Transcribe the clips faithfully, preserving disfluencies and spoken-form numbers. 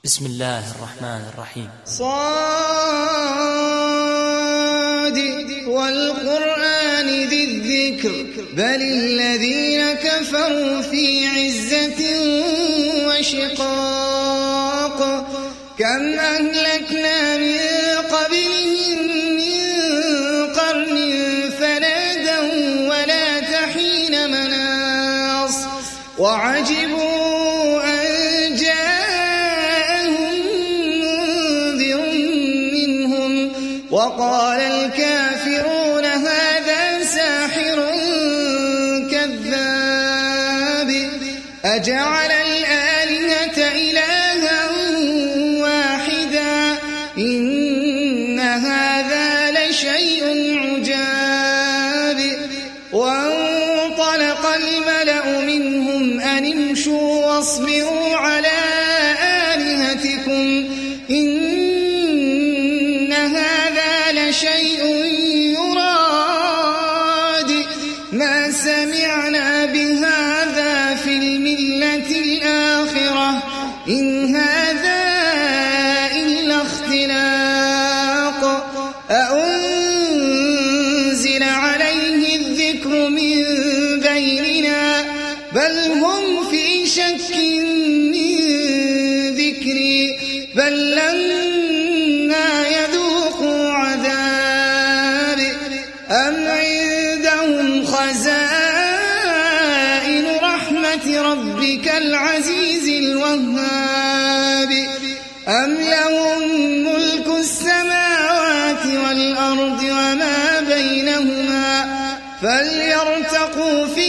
بسم الله الرحمن الرحيم. صاد والقرآن ذي الذكر بل الذين كفروا في عزة وشقاق كم أهلكنا من قبلهم من قرن فنادوا ولا تحين مناص وعجبوا أن جاءهم منذر منهم وقال الكافرون هذا ساحر كذاب أجعل الآلهة إلها واحدا إن هذا لشيء عجاب وانطلق الملأ منهم أن امشوا واصبروا على آلهتكم إن هذا لشيء يراد ما سمعنا بهذا في الملة الآخرة إن هذا إلا اختلاق أأنزل عليه الذكر من بيننا بل هم في شك من ذكري بل لما يذوقوا عذابي أم عندهم خزائن رحمة ربك العزيز الوهاب أم لهم ملك السماوات والأرض وما بينهما فليرتقوا في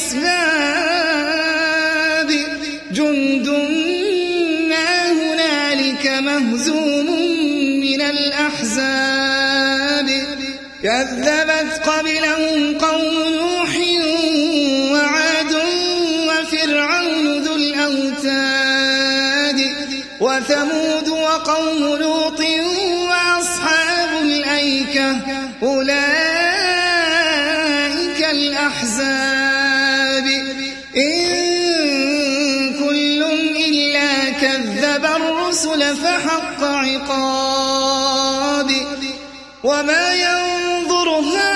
الأسباب جند ما هنالك مهزوم من الأحزاب كذبت قبلهم قوم نوح وعاد وفرعون ذو الأوتاد وثمود وقوم لوط وأصحاب الأيكة أولئك الأحزاب إن كل إلا كذب الرسل فحق عقاب وما ينظر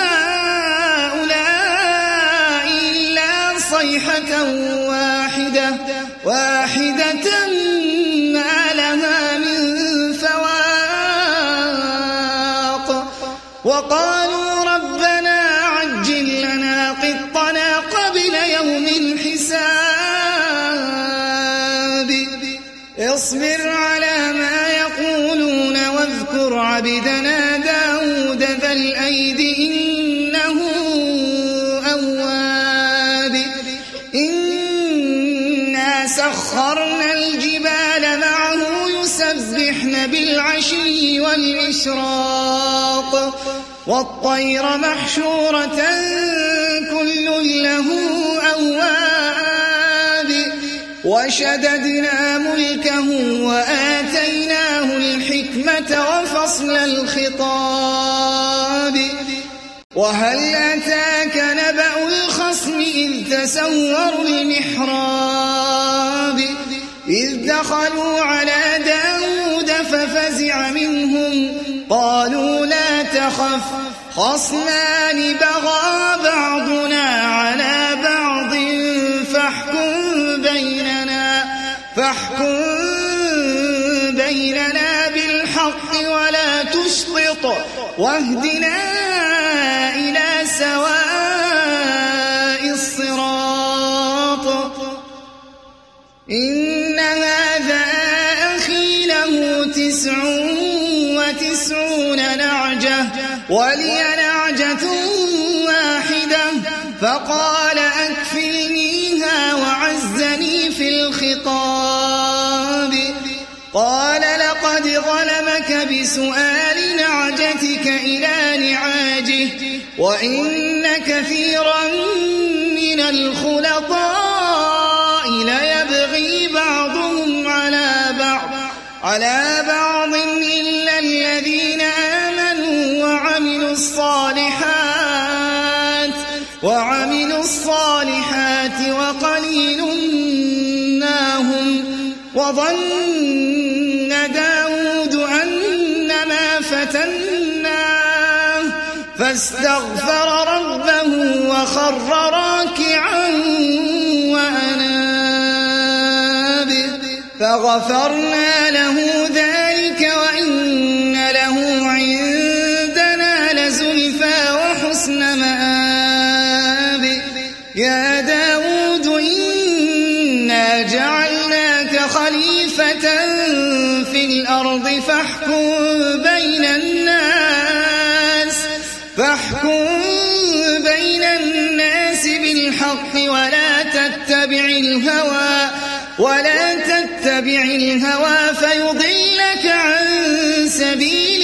هؤلاء إلا صيحة واحدة واحدة ما لها من فواق وقالوا ربنا عجل لنا قطنا قبل يوم الحساب اصبر على ما يقولون واذكر عبدنا داود ذا الأيد إنه أواب إنا سخرنا الجبال معه يسبحن بالعشي والإشراق والطير محشورة كل له أواب وشددنا ملكه وآتيناه الحكمة وفصل الخطاب وهل أتاك نبأ الخصم إذ تسوروا المحراب إذ دخلوا على داود ففزع منهم قالوا لا تخف خصمان بغى بعضنا على بعض فاحكم بيننا فاحكم بيننا بالحق ولا تشطط واهدنا إلى سواء الصراط إن هذا أخي له تسع وتسعون نعجة ولي نعجة واحدة فقال أكفلنيها وعزني في الخطاب قال لقد ظلمك بسؤال نعجتك إلى نعاجه وإن كثيرا من الخلطاء ليبغي بعضهم على بعض على بعض إلا الذين آمنوا وعملوا الصالحات وعملوا الصالحات وقليل ما هم وظن فاستغفر ربه وخر راكعا وأناب فغفرنا له ذلك وإن له عندنا لزلفى وحسن مآب يا داود إنا جعلناك خليفة في الأرض فاحكم بين الناس فاحكم بين الناس بالحق ولا تتبع الهوى ولا تتبع الهوى فيضلك عن سبيل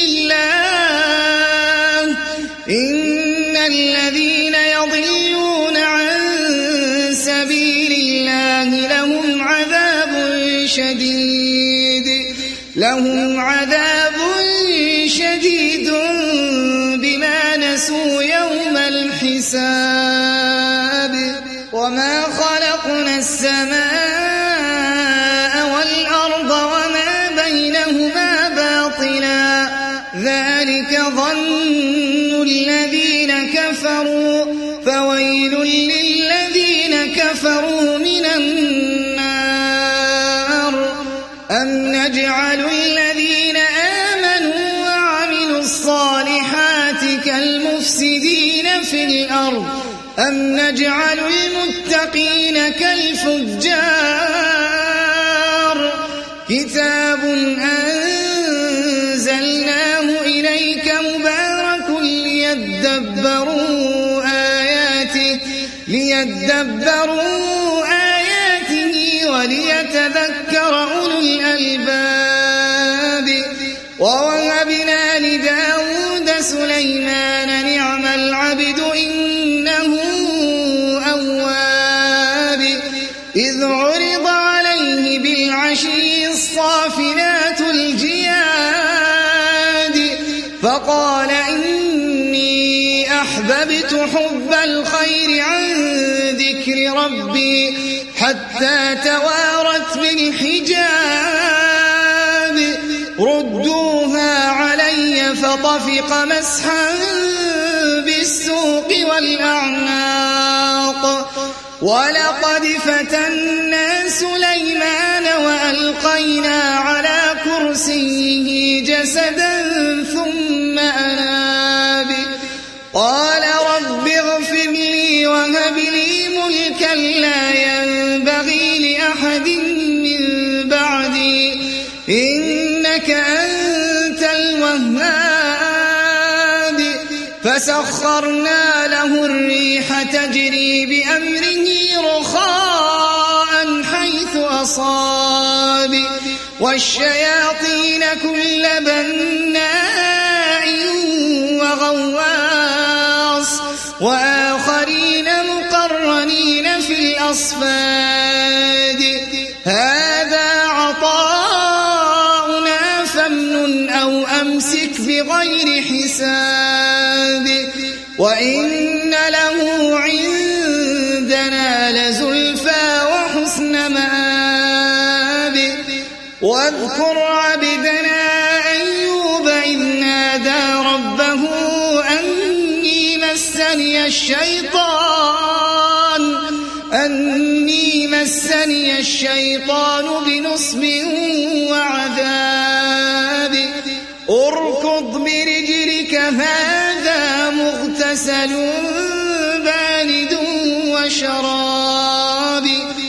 الله إن الذين يضلون عن سبيل الله لهم عذاب شديد لهم عذاب شديد بما نسوا يوم الحساب وما خلقنا السماء والأرض وما بينهما باطلا ذلك ظن الذين كفروا فويل للذين كفروا من النار أم نجعل الذين آمنوا وعملوا الصالحات كالمفسدين في الأرض أم نجعل المتقين كالفجار كتاب أنزلناه إليك مبارك ليدبروا آياته ليدبروا آياته وليتذكر أولو الألباب ووهبنا لداود سليمان نعم العبد إنه أواب إذ عرض عليه بالعشي الصافنات الجياد فقال إني أحببت حب الخير عن ذكر ربي حتى توارت بالحجاب ردوها علي فطفق مسحا بالسوق والأعناق ولقد فتنا سليمان وألقينا على كرسيه جسدا ثم أناب قال رب اغفر لي وهب لي ملكا لا ينبغي لأحد من بعدي إنك أنت الوهاب فسخرنا له الريح تجري بأمره رخاء حيث أصاب والشياطين كل بناء وغواص وآخرين مقرنين في الأصفاد هذا عطاؤنا فامنن أو أمسك بغير حساب وإن له عندنا لزلفى وحسن مآب واذكر عبدنا أيوب إذ نادى ربه أني مسني الشيطان أني مسني الشيطان بنصب وعذاب اركض برجلك هذا مغتسل بارد وشراب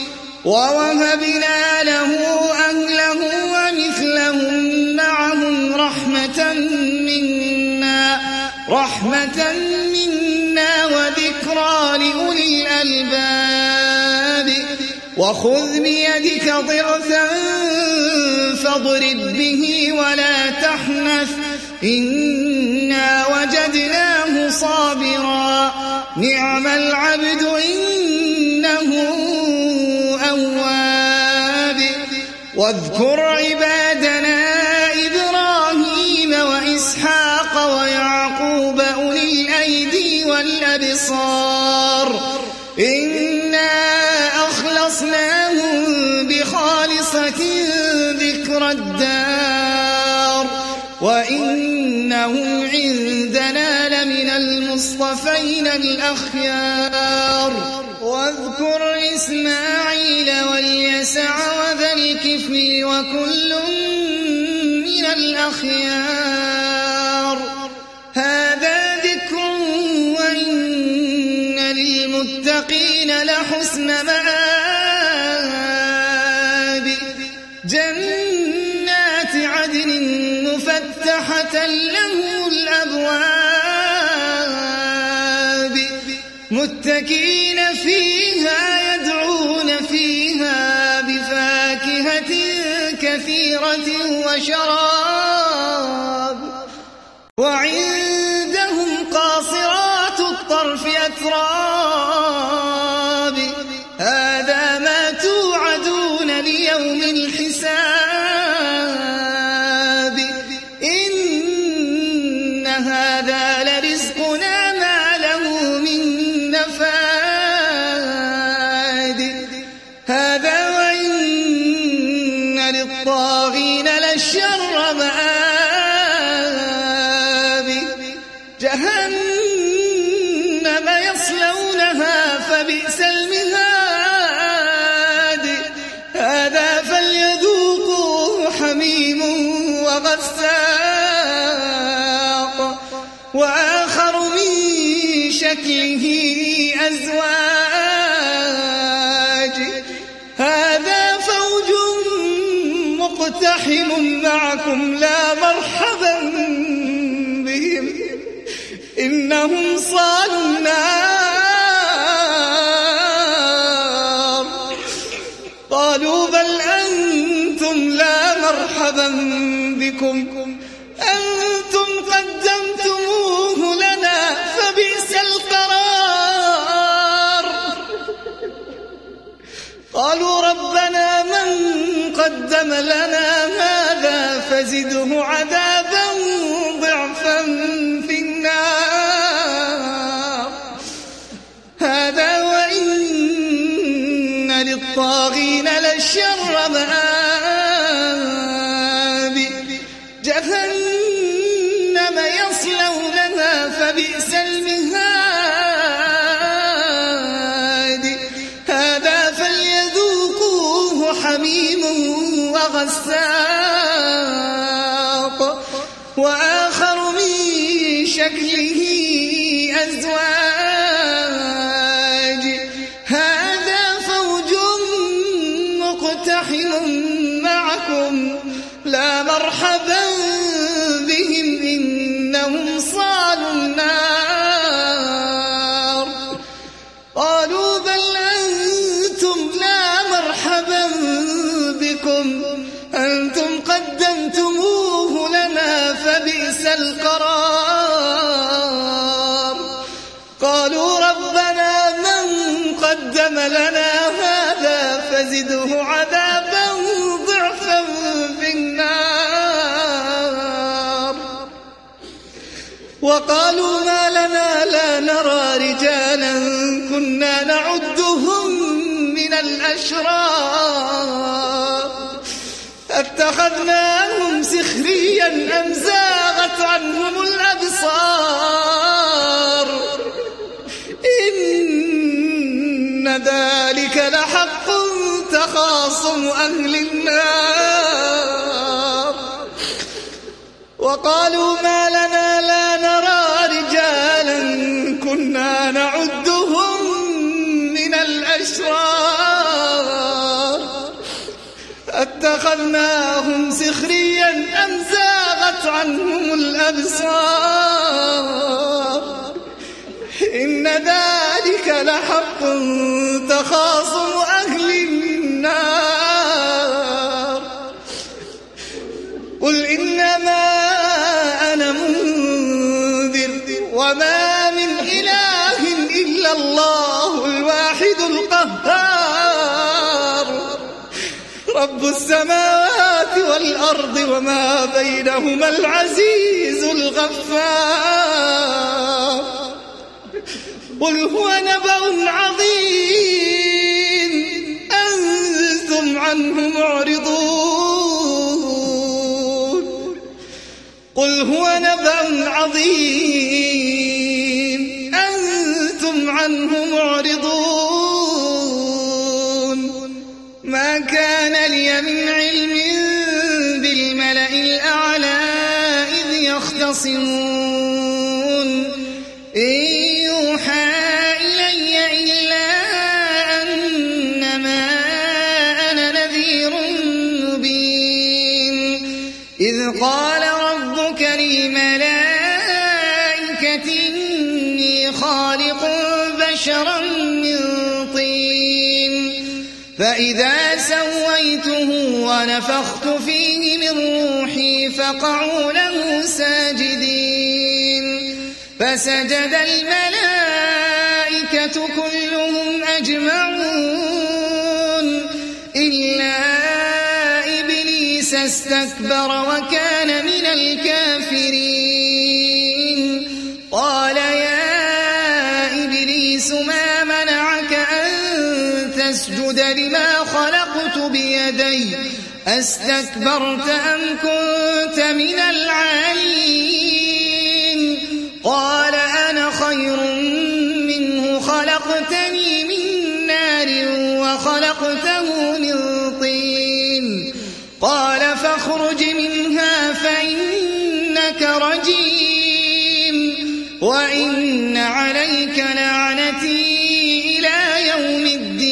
ووهبنا له أهله ومثلهم معهم رحمة منا رحمة منا وذكرى لأولي الألباب وخذ بيدك ضغثا فاضرب به ولا تحنث إنا وجدناه صابرا نعم العبد إنه أواب واذكر عبادنا إبراهيم وإسحاق ويعقوب أولي الأيدي والأبصار إنا أخلصناهم بخالصة ذكر الدار وإنهم عندنا لمن المصطفين الأخيار واذكر إسماعيل واليسع وذا الكفل وكل من الأخيار هذا ذكر وإن للمتقين لحسن مآب جنات عدن مفتحة لهم الأبواب متكئين فيها يدعون فيها بفاكهة كثيرة وشراب وعندهم قاصرات الطرف أتراب هذا ما توعدون ليوم الحساب إن هذا لرزقنا ما له من نفاد هذا وإن للطاغين لشر مآب جهنم يصلونها فبئس المهاد هذا فليذوقوه حميم وغساق وآخر من شكله أزواج هذا فوج مقتحم معكم لا مرحبا بهم إنهم صالوا النار قالوا بل أنتم لا مرحبا بكم أنتم قدمتموه لنا فبئس القرار قالوا ربنا من قدم لنا هذا فزده عذابا ضعفا في النار هذا وإن للطاغين لشر مآب جهنم يصلونها فبئس المهاد هذا فليذوقوه حميم وغساق وآخر من شكله أزواج هذا فوج مقتحم معكم لا مرحبا بهم إنهم صالوا النار قالوا بل أنتم لا مرحبا بكم أنتم قدمتموه لنا فبئس القرار قالوا ربنا من قدم لنا هذا فزده عذابا ضعفا في النار وقالوا ما لنا لا نرى رجالا كنا نعدهم من الأشرار اتخذناهم سخريا أم زاغت عنهم الأبصار إن ذلك لحق تخاصم أهل النار وقالوا ما لنا لا نرى رجالا كنا نعدهم من الأشرار اتخذناهم سخريا أم زاغت عنهم الأبصار إن ذلك لحق تخاصم أهل النار قل إنما أنا منذر وما من إله إلا الله الواحد القهار رب السماوات والأرض وما بينهما العزيز الغفار قل هو نبأ عظيم أنتم عنه معرضون قل هو نبأ عظيم أنتم عنه معرضون ما كان لي من علم بالملأ الأعلى إذ يختصمون إن يوحى إلي إلا أنما أنا نذير مبين إذ قال ربك للملائكة إني خالق بشرا من طين فإذا سويته ونفخت فيه من روحي فقعوا له ساجدين فسجد الملائكة كلهم أجمعون إلا إبليس استكبر وكان من الكافرين قال يا إبليس ما منعك أن تسجد لما خلقت بيدي أستكبرت أم كنت من العالين قال أنا خير منه خلقتني من نار وخلقته من طين قال فاخرج منها فإنك رجيم وإن عليك لعنتي إلى يوم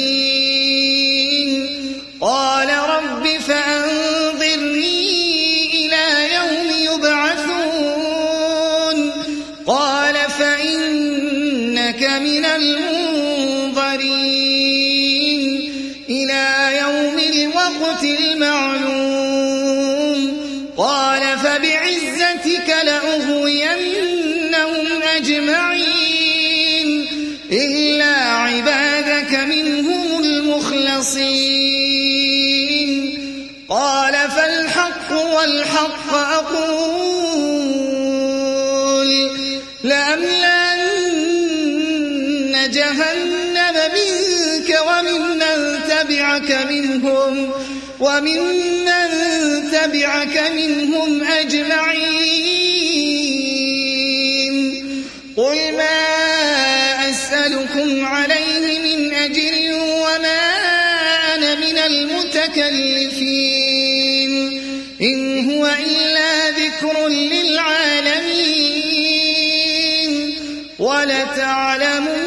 الدين قال رب فأنظرني إلى يوم يبعثون قال فإنك من المنظرين إلى يوم الوقت المعلوم قال فبعزتك لأغوينهم أجمعين إلا عبادك منهم المخلصين قال فالحق والحق أقول لأملأن جهنم منك وممن تبعك منهم وممن تبعك منهم أجمعين قل ما أسألكم عليه من أجر وما أنا من المتكلفين إن هو إلا ذكر للعالمين ولتعلمون